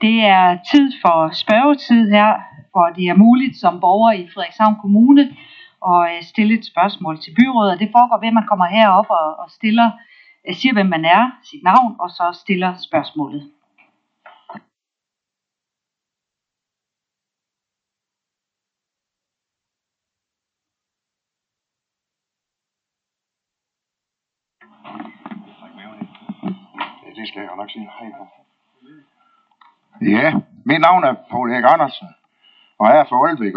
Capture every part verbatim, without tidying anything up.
Det er tid for spørgetid her, hvor det er muligt som borger i Frederikshavn Kommune at stille et spørgsmål til byrådet. Og det foregår ved, at man kommer herop og, og stiller, siger hvem man er, sit navn, og så stiller spørgsmålet. Det skal jeg jo nok sige. Hej. Ja, mit navn er Poul Erik Andersen, og jeg er fra Aalbæk.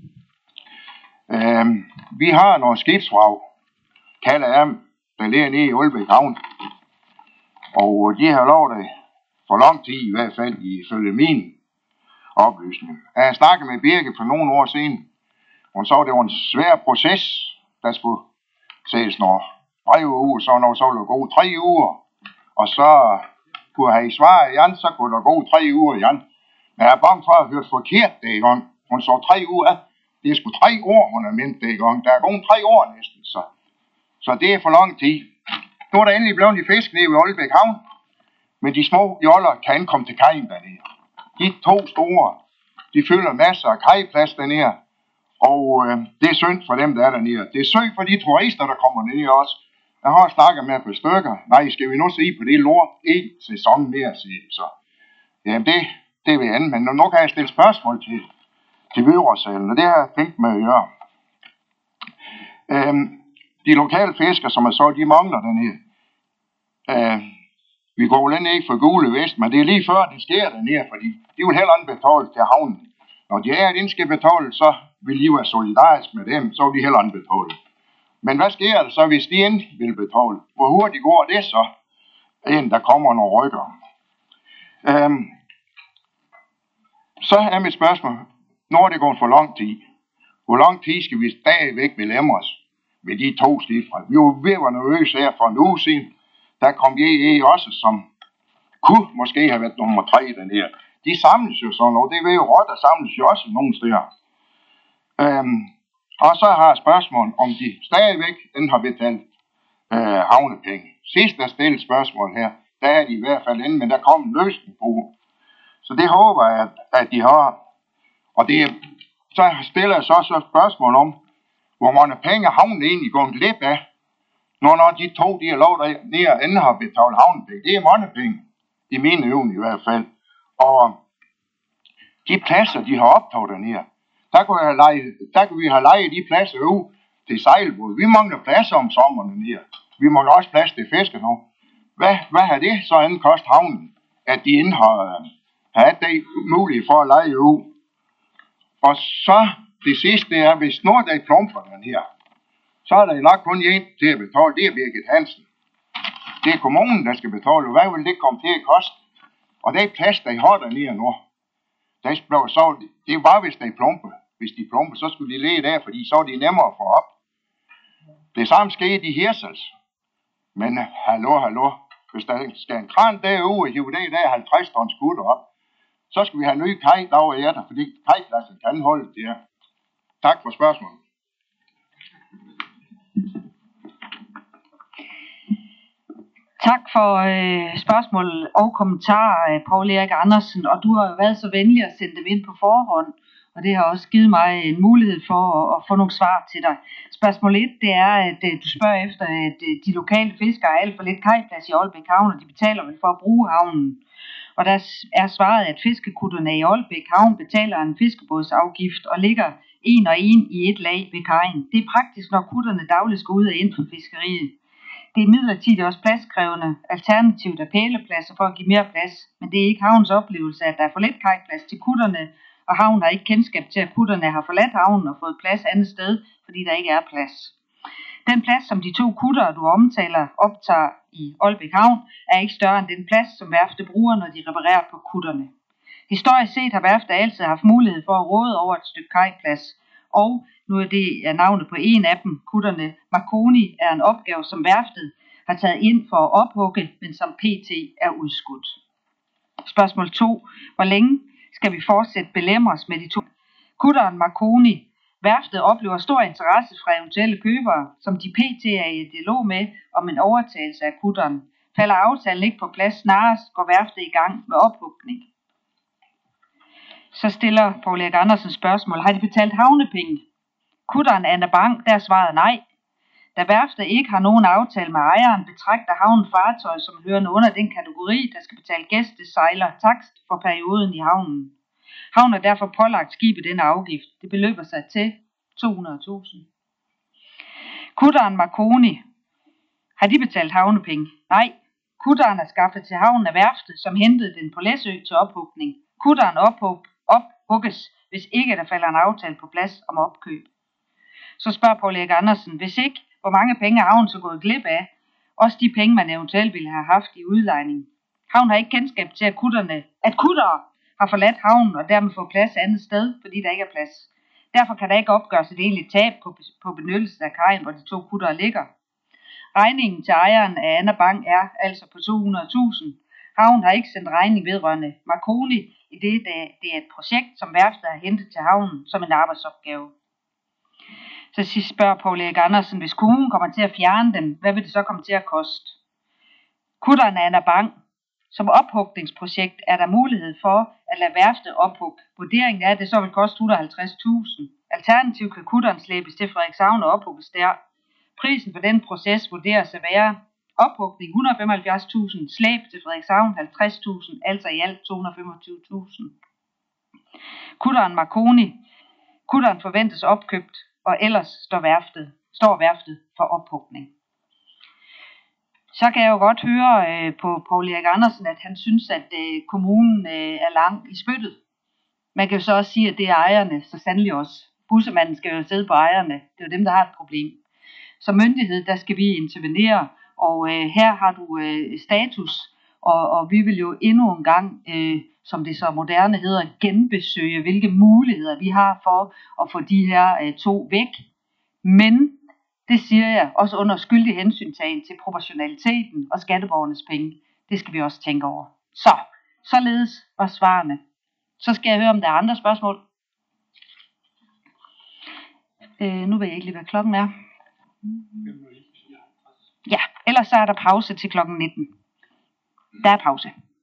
Øhm, vi har nogle skibsvrag, kalder jeg dem, der ligger nede i Aalbæk Havn. Og de har lovet det for lang tid, i hvert fald ifølge min oplysning. Jeg har snakket med Birke for nogle år siden. Hun så, det var en svær proces, der skulle ses nogle tre uger, så når så ville det gå tre uger. Og så kunne jeg i svar igen, så kunne der gå tre uger igen. Men jeg er bange for at have hørt forkert det i gang. Hun så tre uger. Det er sgu tre år, hun har ment det i gang. Der er gået tre år næsten, så. Så det er for lang tid. Nu er der endelig blevet de fisk nede i Aalbæk Havn. Men de små joller kan ikke komme til kajen dernede. De to store, de fylder masser af kajplads dernede. Og øh, det er synd for dem, der er dernede. Det er synd for de turister, der kommer ned også. Jeg har snakket med et par stykker. Nej, skal vi nu se på det lort i sæsonen mere, siger de så. Jamen det, det vil jeg andet. Men nu kan jeg stille spørgsmål til, til byrådssalen, og det har jeg tænkt mig at gøre. Øhm, de lokale fiskere, som jeg så, de mangler dernede. Øh, vi går jo ikke for Gule Vest, men det er lige før, det sker dernede, fordi de vil heller ikke betale til havnen. Når de er, at de skal betale, så vil de være solidarisk med dem, så vil de heller ikke betale. Men hvad sker der så, hvis de ikke vil betale? Hvor hurtigt går det så, inden der kommer nogle rykker? Øhm, så er mit spørgsmål, når det går for lang tid, hvor lang tid skal vi stadigvæk belemre os med de to skifre? Vi var ved at være nervøse her for en uge siden. Der kom J E også, som kunne måske have været nummer tre dernede. De samles jo sådan noget. Det ved jo råd, der samles jo også nogle steder. Øhm, Og så har jeg spørgsmål, om de stadigvæk den har betalt øh, havnepenge. Sidst der stillede spørgsmål her, der er de i hvert fald inde, men der kom en løsning på. Så det håber jeg, at, at de har. Og det, så stiller jeg så også et spørgsmål om, hvor mange penge havnen egentlig går glip af, når, når de to, de har lov der nede og enden har betalt havnepenge. Det er mange penge, i mine øjne i hvert fald. Og de pladser, de har optaget dernede, Der kunne, have lejet, der kunne vi have lejet de pladser ud til sejlbåd. Vi mangler pladser om sommeren her. Vi mangler også plads til fiske nu. Hvad, hvad har det så andet kost havnen, at de ikke har, har det mulighed for at lege ud? Og så det sidste det er, hvis når der er plumper her, så er der nok kun en til at betale. Det er Birgit Hansen. Det er kommunen, der skal betale. Hvad vil det komme til at koste? Og det er plads, der har dernede nu. Der blev så, det var hvis der er plumper. Hvis de plumper, så skulle de læge der, fordi så er de nemmere at få op. Det samme skete i Hirsals. Men hallo, hallo. Hvis der skal en kran derude og hive det der halvtreds tons skutter op, så skal vi have nye kaj derovre i efter, fordi kajpladsen kan holde det her. Tak for spørgsmålet. Tak for øh, spørgsmål og kommentarer, Poul Erik Andersen. Og du har været så venlig at sende dem ind på forhånd. Og det har også givet mig en mulighed for at, at få nogle svar til dig. Spørgsmål et, det er, at du spørger efter, at de lokale fiskere har alt for lidt kajplads i Aalbæk Havn, og de betaler vel for at bruge havnen. Og der er svaret, at fiskekutterne i Aalbæk Havn betaler en fiskebådsafgift og ligger en og en i et lag ved kajen. Det er praktisk, når kutterne dagligt skal ud og ind for fiskeriet. Det er midlertidigt også pladskrævende. Alternativt er pælepladser for at give mere plads, men det er ikke havnens oplevelse, at der er for lidt kajplads til kutterne, og havnen har ikke kendskab til, at kutterne har forladt havnen og fået plads andet sted, fordi der ikke er plads. Den plads, som de to kutter, du omtaler, optager i Aalbæk Havn, er ikke større end den plads, som værftet bruger, når de reparerer på kutterne. Historisk set har værftet altid haft mulighed for at råde over et stykke kajplads, og nu er det er navnet på en af dem, kutterne Marconi, er en opgave, som værftet har taget ind for at ophugge, men som pt. Er udskudt. Spørgsmål to. Hvor længe skal vi fortsætte belemres med de to? Kutteren Marconi. Værftet oplever stor interesse fra eventuelle købere, som de pt. Er i dialog med om en overtagelse af kutteren. Falder aftalen ikke på plads snarest, går værftet i gang med ophugning. Så stiller Poul Erik Andersen spørgsmål. Har de betalt havnepenge? Kutteren Anna Bang, der svarede nej. Da værftet ikke har nogen aftale med ejeren, betragter havnen fartøj som hørende under den kategori, der skal betale gæstesejler takst for perioden i havnen. Havnen er derfor pålagt skibet denne afgift. Det beløber sig til to hundrede tusind. Kutteren Marconi. Har de betalt havnepenge? Nej. Kutteren er skaffet til havnen af værftet, som hentede den på Læsø til ophugning. Kutteren ophug, ophugges, hvis ikke der falder en aftale på plads om opkøb. Så spørger Poul Erik Andersen, hvis ikke, hvor mange penge er havnen så gået glip af? Også de penge, man eventuelt ville have haft i udlejning. Havnen har ikke kendskab til, at, kutterne, at kuttere har forladt havnen og dermed fået plads andet sted, fordi der ikke er plads. Derfor kan der ikke opgøres et egentligt tab på, på benyttelsen af kajen, hvor de to kuttere ligger. Regningen til ejeren af Anna Bang er altså på to hundrede tusind. Havnen har ikke sendt regning vedrørende Marconi, i det, det er et projekt, som værftet har hentet til havnen som en arbejdsopgave. Så sidst spørger Poul Erik Andersen, hvis kommunen kommer til at fjerne dem, hvad vil det så komme til at koste? Kutteren Anna Bang. Som ophugningsprojekt er der mulighed for at lade værftet ophugge. Vurderingen er, at det så vil koste et hundrede og halvtreds tusind. Alternativt kan kutteren slæbes til Frederikshavn og ophugges der. Prisen for den proces vurderes at være ophugning et hundrede og femoghalvfjerds tusind, slæb til Frederikshavn halvtreds tusind, altså i alt to hundrede og femogtyve tusind. Kutteren Marconi. Kutteren forventes opkøbt, og ellers står værftet, står værftet for ophugning. Så kan jeg jo godt høre øh, på Poul Erik Andersen, at han synes, at øh, kommunen øh, er langt i spyttet. Man kan jo så også sige, at det er ejerne, så sandelig også. Bussemanden skal jo sidde på ejerne. Det er jo dem, der har et problem. Som myndighed, der skal vi intervenere, og øh, her har du øh, status, og, og vi vil jo endnu en gang, øh, som det så moderne hedder, genbesøge, hvilke muligheder vi har for at få de her øh, to væk. Men det siger jeg også under skyldig hensyntagen til proportionaliteten og skatteborgernes penge. Det skal vi også tænke over. Så, således var svarene. Så skal jeg høre, om der er andre spørgsmål. Øh, nu ved jeg ikke lige, hvad klokken er. Ja, ellers så er der pause til klokken nitten. Der er pause.